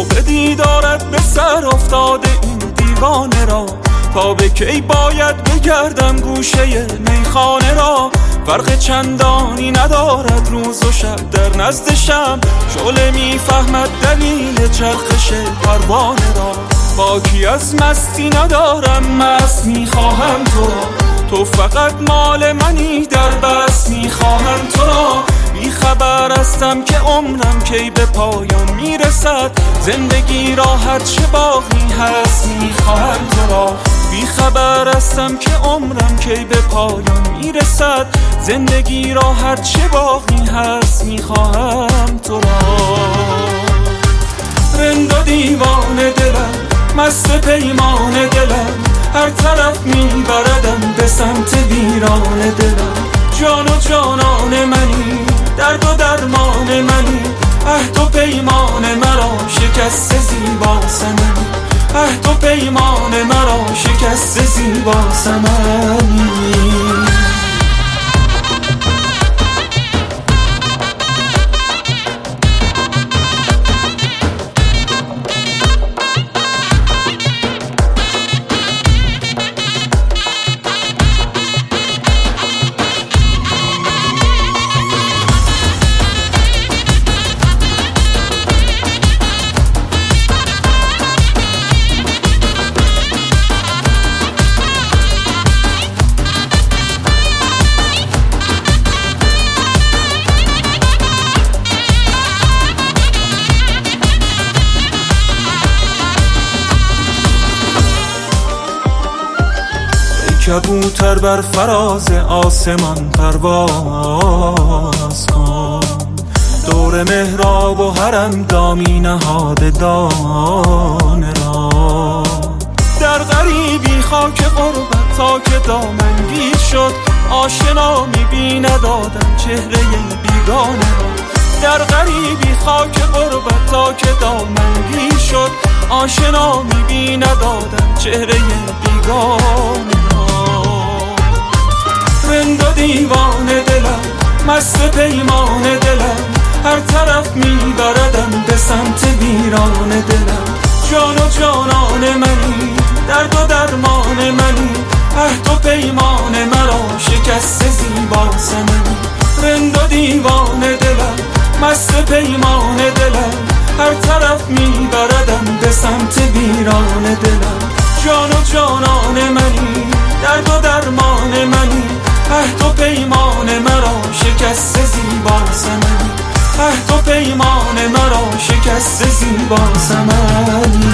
شوق دیدارت به سر افتاده این دیوانه را. تا به کی باید بگردم گوشه میخانه را؟ فرق چندانی ندارد روز و شب در نزد شم. شعله میفهمد دلیل چرخش پروانه را. باکی از مستی ندارم، مست میخواهم تو را. تو فقط مال منی، در بس میخواهم تو را. بی خبر هستم که عمرم کی به پایان میرسد. زندگی را هر چه باقی هست میخواهم تو را. بی خبر هستم که عمرم کی به پایان میرسد. زندگی را هر چه باقی هست میخواهم تو را. رند و دیوانه دلم، مست پیمان دلم، هر طرف میبردم به سمت ویران دلم. جان و جانان منی، درد و درمان منی، عهد و پیمان مرا شکست زیبا سمنی. عهد و پیمان مرا شکست زیبا سمنی. کبوتر بر فراز آسمان پرواز کن. دور محراب و حرم دامی نهاده دانه را. در غریبی خاک غربت تا که دامنگیر شد. آشنا می‌بیند آدم چهره بیگانه را. در غریبی خاک غربت تا که دامنگیر شد. آشنا می‌بیند آدم چهره بیگانه. رند و دیوانه دلم، مست پیمان دلم، هر طرف میبردم به سمت ویران دلم. جان و جانان منی، درد و درمان منی، عهد و پیمان مرا شکست زیبا سمنی. رند و دیوانه دلم، مست پیمان دلم، هر طرف میبردم به سمت ویران دلم. جان و جانان منی، درد و درمان منی، عهد و پیمان مرا شکست زیبا سمنی. عهد و پیمان مرا شکست زیبا سمنی.